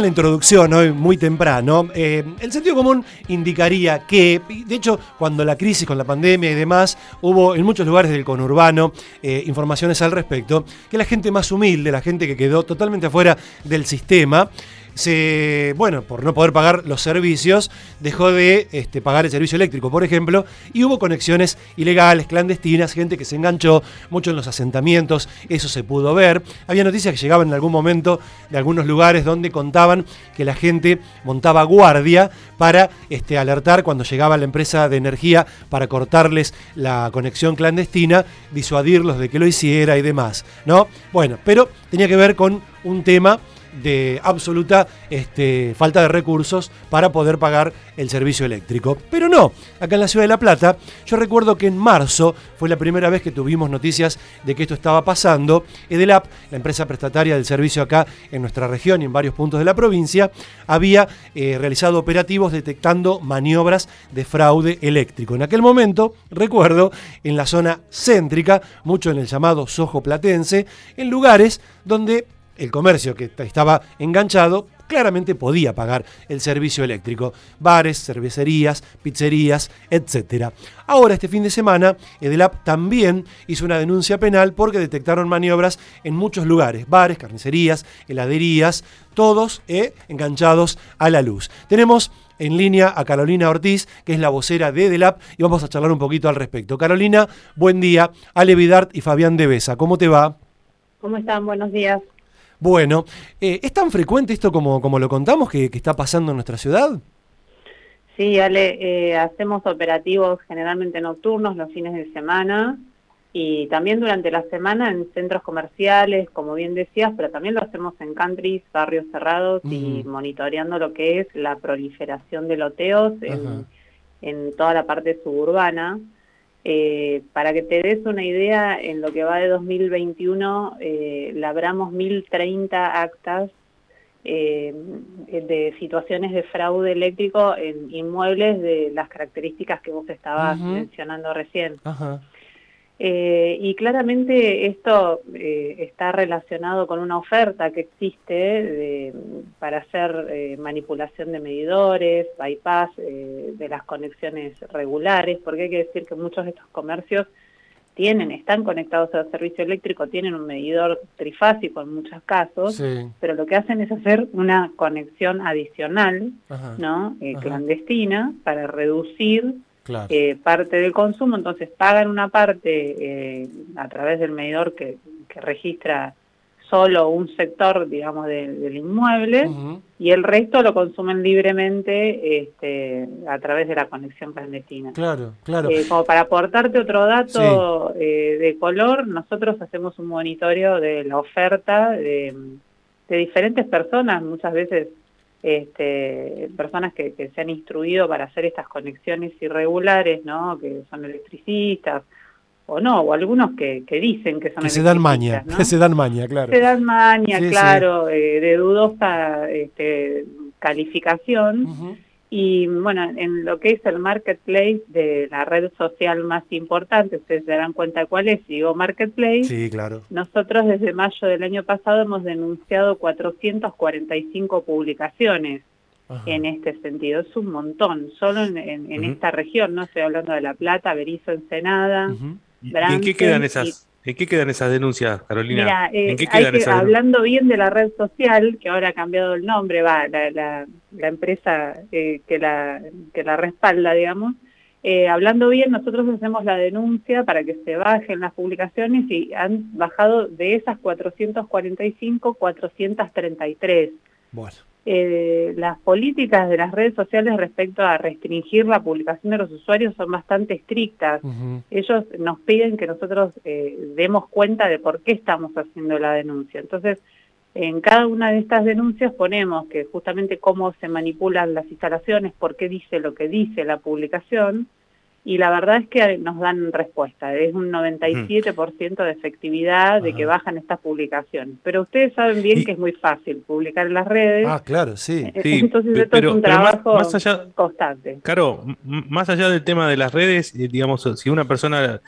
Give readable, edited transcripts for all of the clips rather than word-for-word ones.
en la introducción, hoy muy temprano, el sentido común indicaría que, de hecho, cuando la crisis con la pandemia y demás, hubo en muchos lugares del conurbano informaciones al respecto, que la gente más humilde, la gente que quedó totalmente afuera del sistema, por no poder pagar los servicios, dejó de pagar el servicio eléctrico, por ejemplo, y hubo conexiones ilegales, clandestinas, gente que se enganchó, mucho en los asentamientos, eso se pudo ver. Había noticias que llegaban en algún momento de algunos lugares donde contaban que la gente montaba guardia para alertar cuando llegaba la empresa de energía para cortarles la conexión clandestina, disuadirlos de que lo hiciera y demás, ¿no? Bueno, pero tenía que ver con un tema de absoluta falta de recursos para poder pagar el servicio eléctrico. Pero no, acá en la ciudad de La Plata, yo recuerdo que en marzo fue la primera vez que tuvimos noticias de que esto estaba pasando. Edelap, la empresa prestataria del servicio acá en nuestra región y en varios puntos de la provincia, había realizado operativos detectando maniobras de fraude eléctrico. En aquel momento, recuerdo, en la zona céntrica, mucho en el llamado Soho Platense, en lugares donde el comercio que estaba enganchado claramente podía pagar el servicio eléctrico. Bares, cervecerías, pizzerías, etc. Ahora, este fin de semana, Edelap también hizo una denuncia penal porque detectaron maniobras en muchos lugares. Bares, carnicerías, heladerías, todos enganchados a la luz. Tenemos en línea a Carolina Ortiz, que es la vocera de Edelap, y vamos a charlar un poquito al respecto. Carolina, buen día. Ale Vidart y Fabián Devesa, ¿cómo te va? ¿Cómo están? Buenos días. Bueno, ¿es tan frecuente esto como lo contamos que está pasando en nuestra ciudad? Sí, Ale, hacemos operativos generalmente nocturnos los fines de semana y también durante la semana en centros comerciales, como bien decías, pero también lo hacemos en countries, barrios cerrados y monitoreando lo que es la proliferación de loteos en toda la parte suburbana. Para que te des una idea, en lo que va de 2021 labramos 1030 actas de situaciones de fraude eléctrico en inmuebles de las características que vos estabas mencionando recién. Y claramente esto está relacionado con una oferta que existe para hacer manipulación de medidores, bypass de las conexiones regulares, porque hay que decir que muchos de estos comercios están conectados al servicio eléctrico, tienen un medidor trifásico en muchos casos, pero lo que hacen es hacer una conexión adicional, ¿no? Clandestina, para reducir parte del consumo. Entonces pagan una parte a través del medidor que registra solo un sector, digamos, del inmueble, y el resto lo consumen libremente a través de la conexión clandestina. Claro. Como para aportarte otro dato de color, nosotros hacemos un monitoreo de la oferta de diferentes personas, muchas veces personas que se han instruido para hacer estas conexiones irregulares, ¿no? Que son electricistas, o algunos que dicen que son electricistas, ¿no? que se dan maña, claro. Se dan maña, claro, de dudosa calificación. Y bueno, en lo que es el marketplace de la red social más importante, ustedes se darán cuenta cuál es, digo marketplace. Sí, claro. Nosotros desde mayo del año pasado hemos denunciado 445 publicaciones en este sentido. Es un montón, solo en esta región, no estoy hablando de La Plata, Berisso, Ensenada. ¿Y en qué quedan esas denuncias, Carolina? Mira, ¿En qué quedan esas hablando bien de la red social, que ahora ha cambiado el nombre, la empresa que la respalda, digamos, hablando bien, nosotros hacemos la denuncia para que se bajen las publicaciones y han bajado de esas 445, 433. Bueno. Las políticas de las redes sociales respecto a restringir la publicación de los usuarios son bastante estrictas. Ellos nos piden que nosotros demos cuenta de por qué estamos haciendo la denuncia. Entonces, en cada una de estas denuncias ponemos que justamente cómo se manipulan las instalaciones, por qué dice lo que dice la publicación, y la verdad es que nos dan respuesta. Es un 97% de efectividad de que bajan estas publicaciones. Pero ustedes saben bien que es muy fácil publicar en las redes. Ah, claro, sí. Entonces esto es un trabajo constante. Claro, más allá del tema de las redes, digamos, si una persona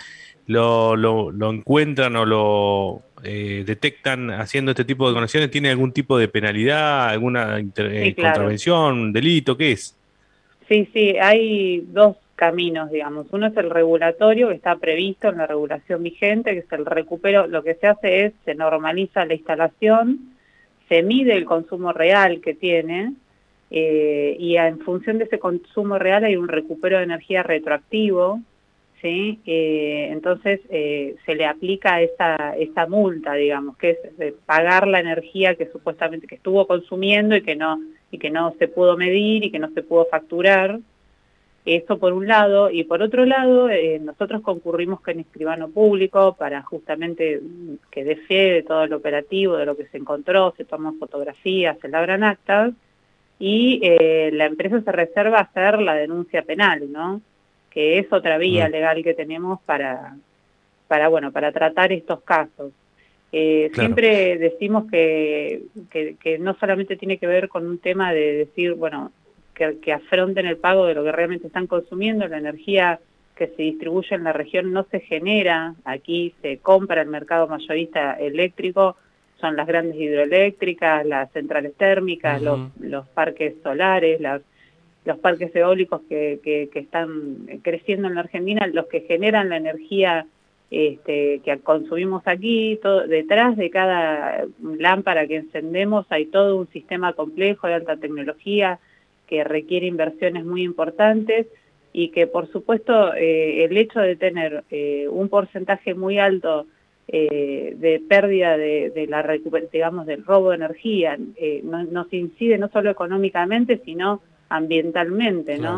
lo encuentran o lo detectan haciendo este tipo de conexiones, ¿tiene algún tipo de penalidad, alguna Sí, claro. contravención, delito? ¿Qué es? Sí, sí, hay dos caminos, digamos. Uno es el regulatorio, que está previsto en la regulación vigente, que es el recupero. Lo que se hace es, se normaliza la instalación, se mide el consumo real que tiene, y en función de ese consumo real hay un recupero de energía retroactivo, ¿sí? Entonces se le aplica esa multa, digamos, que es pagar la energía que supuestamente que estuvo consumiendo y que no se pudo medir y que no se pudo facturar. Eso por un lado, y por otro lado, nosotros concurrimos con escribano público para justamente que dé fe de todo el operativo, de lo que se encontró, se toman fotografías, se labran actas, y la empresa se reserva hacer la denuncia penal, ¿no? Que es otra vía legal que tenemos para tratar estos casos. Claro. Siempre decimos que no solamente tiene que ver con un tema de decir, bueno, que afronten el pago de lo que realmente están consumiendo, la energía que se distribuye en la región no se genera, aquí se compra el mercado mayorista eléctrico, son las grandes hidroeléctricas, las centrales térmicas, los parques solares, los parques eólicos que están creciendo en la Argentina, los que generan la energía que consumimos aquí. Detrás de cada lámpara que encendemos hay todo un sistema complejo de alta tecnología que requiere inversiones muy importantes y que, por supuesto, el hecho de tener un porcentaje muy alto de pérdida de la digamos, del robo de energía nos incide no solo económicamente, sino ambientalmente, ¿no?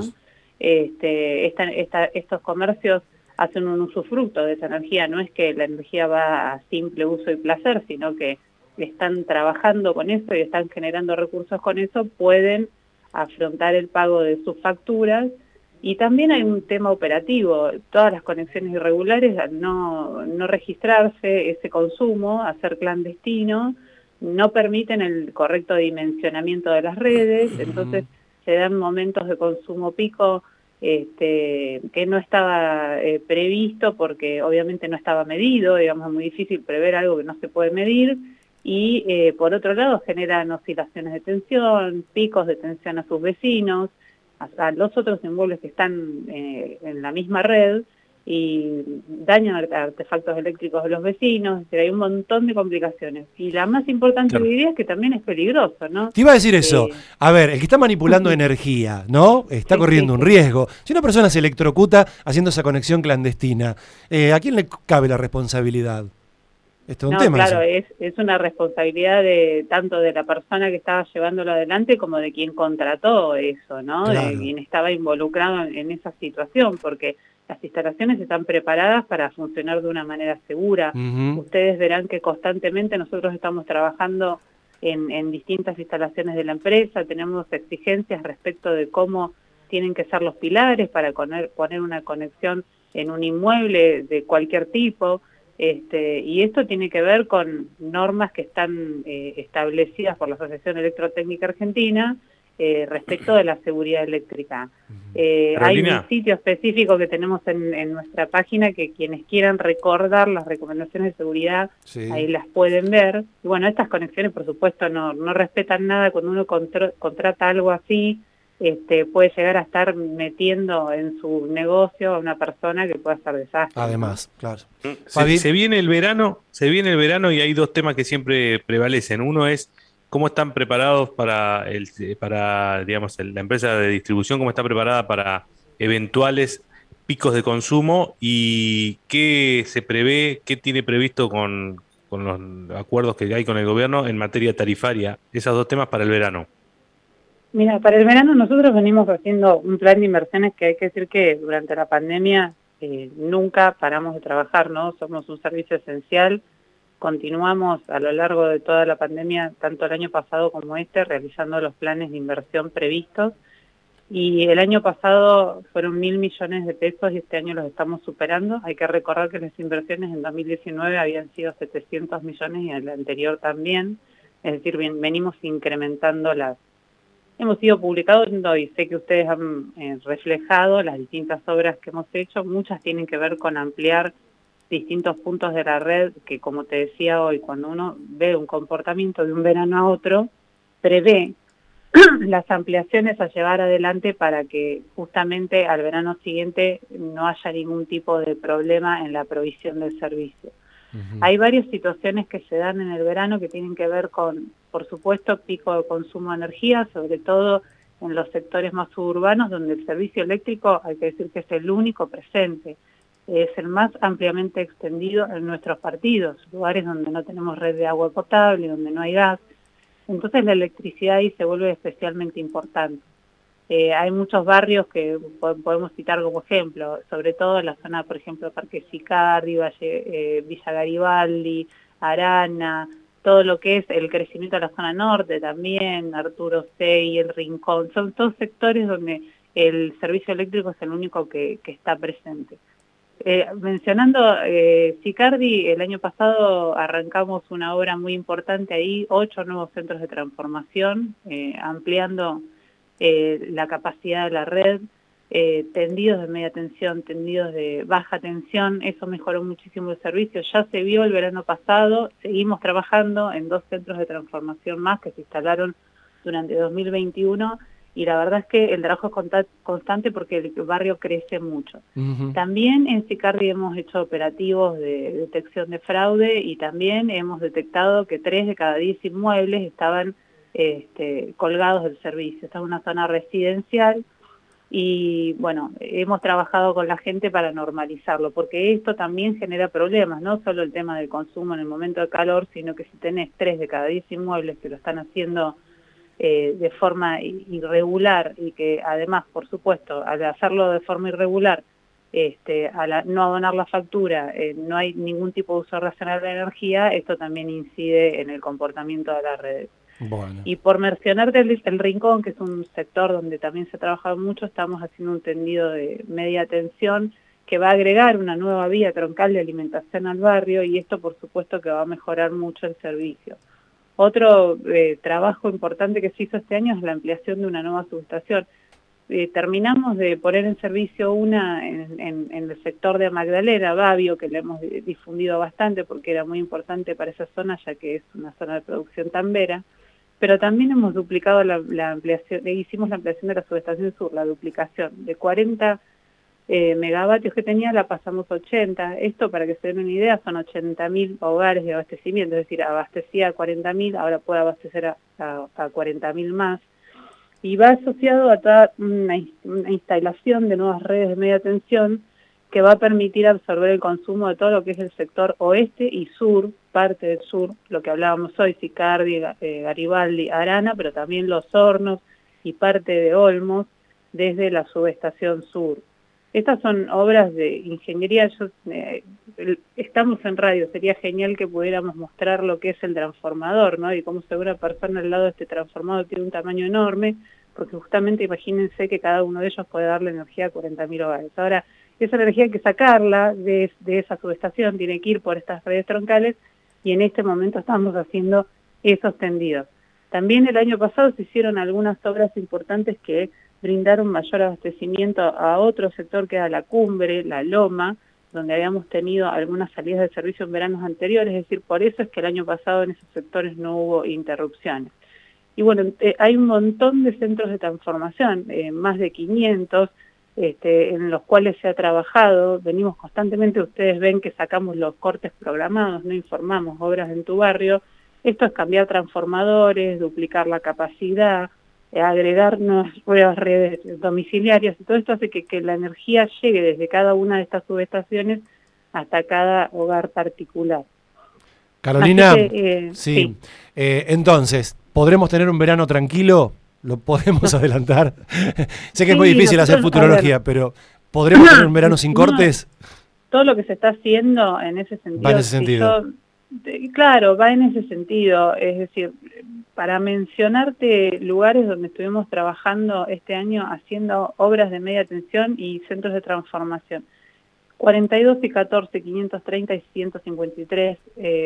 Estos comercios hacen un usufructo de esa energía, no es que la energía va a simple uso y placer, sino que están trabajando con eso y están generando recursos con eso, pueden afrontar el pago de sus facturas. Y también hay un tema operativo, todas las conexiones irregulares, al no registrarse ese consumo, a ser clandestino, no permiten el correcto dimensionamiento de las redes, entonces se dan momentos de consumo pico que no estaba previsto porque obviamente no estaba medido, digamos, es muy difícil prever algo que no se puede medir, y por otro lado generan oscilaciones de tensión, picos de tensión a sus vecinos, a los otros inmuebles que están en la misma red, y dañan artefactos eléctricos de los vecinos. Es decir, hay un montón de complicaciones. Y la más importante, diría, es que también es peligroso, ¿no? Te iba a decir eso. A ver, el que está manipulando energía, ¿no? Está corriendo un riesgo. Si una persona se electrocuta haciendo esa conexión clandestina, ¿a quién le cabe la responsabilidad? Esto es un tema. Claro, es una responsabilidad tanto de la persona que estaba llevándolo adelante como de quien contrató eso, ¿no? Claro. De quien estaba involucrado en esa situación, porque las instalaciones están preparadas para funcionar de una manera segura. Ustedes verán que constantemente nosotros estamos trabajando en distintas instalaciones de la empresa, tenemos exigencias respecto de cómo tienen que ser los pilares para poner una conexión en un inmueble de cualquier tipo. Y esto tiene que ver con normas que están establecidas por la Asociación Electrotécnica Argentina respecto de la seguridad eléctrica. Hay un sitio específico que tenemos en nuestra página que quienes quieran recordar las recomendaciones de seguridad, ahí las pueden ver. Y bueno, estas conexiones, por supuesto, no respetan nada. Cuando uno contrata algo así, puede llegar a estar metiendo en su negocio a una persona que pueda hacer desastre. Además, ¿no? Claro. Se viene el verano y hay dos temas que siempre prevalecen. Uno es cómo están preparados para digamos, la empresa de distribución, cómo está preparada para eventuales picos de consumo y qué se prevé, qué tiene previsto con los acuerdos que hay con el gobierno en materia tarifaria. Esos dos temas para el verano. Mira, para el verano nosotros venimos haciendo un plan de inversiones que hay que decir que durante la pandemia nunca paramos de trabajar, ¿no? Somos un servicio esencial, continuamos a lo largo de toda la pandemia, tanto el año pasado como realizando los planes de inversión previstos, y el año pasado fueron 1.000 millones de pesos y este año los estamos superando. Hay que recordar que las inversiones en 2019 habían sido 700 millones y en el anterior también, es decir, venimos incrementando Hemos ido publicando y sé que ustedes han reflejado las distintas obras que hemos hecho. Muchas tienen que ver con ampliar distintos puntos de la red que, como te decía hoy, cuando uno ve un comportamiento de un verano a otro, prevé las ampliaciones a llevar adelante para que justamente al verano siguiente no haya ningún tipo de problema en la provisión del servicio. Hay varias situaciones que se dan en el verano que tienen que ver con, por supuesto, pico de consumo de energía, sobre todo en los sectores más suburbanos, donde el servicio eléctrico, hay que decir que es el único presente, es el más ampliamente extendido en nuestros partidos, lugares donde no tenemos red de agua potable, donde no hay gas. Entonces la electricidad ahí se vuelve especialmente importante. Hay muchos barrios que podemos citar como ejemplo, sobre todo en la zona, por ejemplo, Parque Sicardi, Villa Garibaldi, Arana, todo lo que es el crecimiento de la zona norte también, Arturo Sey, El Rincón, son todos sectores donde el servicio eléctrico es el único que está presente. Mencionando Sicardi, el año pasado arrancamos una obra muy importante ahí, 8 nuevos centros de transformación, ampliando la capacidad de la red, tendidos de media tensión, tendidos de baja tensión, eso mejoró muchísimo el servicio, ya se vio el verano pasado, seguimos trabajando en 2 centros de transformación más que se instalaron durante 2021, y la verdad es que el trabajo es constante porque el barrio crece mucho. También en Sicardi hemos hecho operativos de detección de fraude y también hemos detectado que 3 de cada 10 inmuebles estaban colgados del servicio. Esta es una zona residencial y bueno, hemos trabajado con la gente para normalizarlo, porque esto también genera problemas, no solo el tema del consumo en el momento de calor, sino que si tenés 3 de cada 10 inmuebles que lo están haciendo de forma irregular y que además, por supuesto, al hacerlo de forma irregular, al no abonar la factura, no hay ningún tipo de uso racional de energía, esto también incide en el comportamiento de las redes. Bueno. Y por mencionarte el Rincón, que es un sector donde también se ha trabajado mucho, estamos haciendo un tendido de media tensión que va a agregar una nueva vía troncal de alimentación al barrio y esto por supuesto que va a mejorar mucho el servicio. Otro trabajo importante que se hizo este año es la ampliación de una nueva subestación. Terminamos de poner en servicio una en el sector de Magdalena, Babio, que le hemos difundido bastante porque era muy importante para esa zona, ya que es una zona de producción tambera, pero también hemos duplicado la ampliación, hicimos la ampliación de la subestación sur, la duplicación de 40 megavatios que tenía, la pasamos a 80. Esto, para que se den una idea, son 80.000 hogares de abastecimiento, es decir, abastecía a 40.000, ahora puede abastecer a 40.000 más. Y va asociado a toda una instalación de nuevas redes de media tensión que va a permitir absorber el consumo de todo lo que es el sector oeste y sur, parte del sur, lo que hablábamos hoy, Sicardi, Garibaldi, Arana, pero también Los Hornos y parte de Olmos desde la subestación sur. Estas son obras de ingeniería, estamos en radio, sería genial que pudiéramos mostrar lo que es el transformador, ¿no? Y cómo se ve una persona al lado de este transformador tiene un tamaño enorme, porque justamente imagínense que cada uno de ellos puede darle energía a 40.000 hogares. Ahora, esa energía hay que sacarla de esa subestación, tiene que ir por estas redes troncales, y en este momento estamos haciendo esos tendidos. También el año pasado se hicieron algunas obras importantes que brindaron mayor abastecimiento a otro sector que era la Cumbre, la Loma, donde habíamos tenido algunas salidas de servicio en veranos anteriores, es decir, por eso es que el año pasado en esos sectores no hubo interrupciones. Y bueno, hay un montón de centros de transformación, más de 500, en los cuales se ha trabajado, venimos constantemente, ustedes ven que sacamos los cortes programados, no informamos obras en tu barrio, esto es cambiar transformadores, duplicar la capacidad, agregar nuevas redes domiciliarias, y todo esto hace que la energía llegue desde cada una de estas subestaciones hasta cada hogar particular. Carolina, sí. Entonces, ¿podremos tener un verano tranquilo? ¿Lo podemos adelantar? Sé que es muy difícil hacer futurología, pero ¿podremos tener un verano sin cortes? Todo lo que se está haciendo en ese sentido. Va en ese sentido. Claro, va en ese sentido. Es decir, para mencionarte lugares donde estuvimos trabajando este año haciendo obras de media tensión y centros de transformación. 42 y 14, 530 y 153,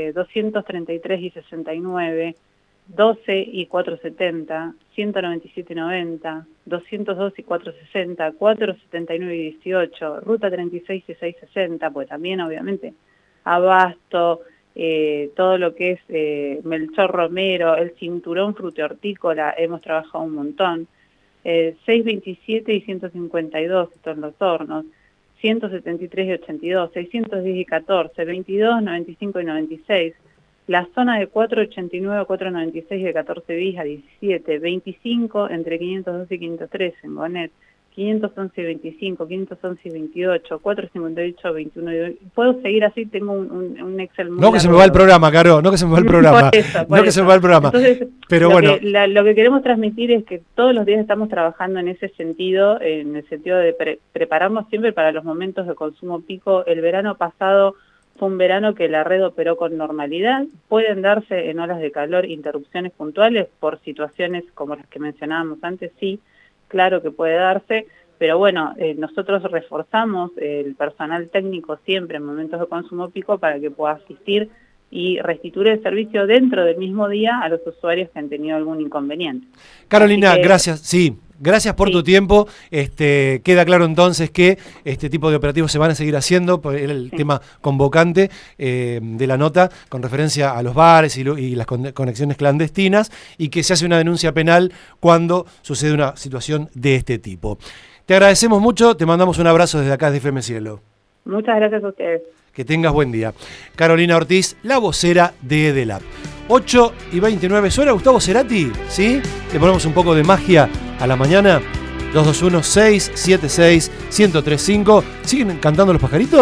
233 y 69, 12 y 470, 197 y 90, 202 y 460, 479 y 18, ruta 36 y 660, pues también obviamente Abasto, todo lo que es Melchor Romero, el cinturón frutihortícola, hemos trabajado un montón. 627 y 152, estos son los hornos, 173 y 82, 610 y 14, 22, 95 y 96, la zona de 489 a 496 de 14 bis a 17, 25 entre 512 y 503 en Gonet, 511 y 25, 511 y 28, 458, 21 y... Puedo seguir así, tengo un Excel muy No que se me va el programa, Caro, no que se me va el programa. Por eso. Se me va el programa. Entonces, pero bueno. Lo que queremos transmitir es que todos los días estamos trabajando en ese sentido, en el sentido de prepararnos siempre para los momentos de consumo pico. El verano pasado fue un verano que la red operó con normalidad. Pueden darse en olas de calor interrupciones puntuales por situaciones como las que mencionábamos antes, sí. Claro que puede darse, pero bueno, nosotros reforzamos el personal técnico siempre en momentos de consumo pico para que pueda asistir y restituir el servicio dentro del mismo día a los usuarios que han tenido algún inconveniente. Carolina, gracias. Sí, gracias por tu tiempo. Queda claro entonces que este tipo de operativos se van a seguir haciendo, era el tema convocante de la nota con referencia a los bares y las conexiones clandestinas, y que se hace una denuncia penal cuando sucede una situación de este tipo. Te agradecemos mucho, te mandamos un abrazo desde acá de FM Cielo. Muchas gracias a ustedes. Que tengas buen día. Carolina Ortiz, la vocera de EDELAP. 8:29, ¿suena Gustavo Cerati? ¿Sí? Le ponemos un poco de magia a la mañana. 221-676-1035. ¿Siguen cantando los pajaritos?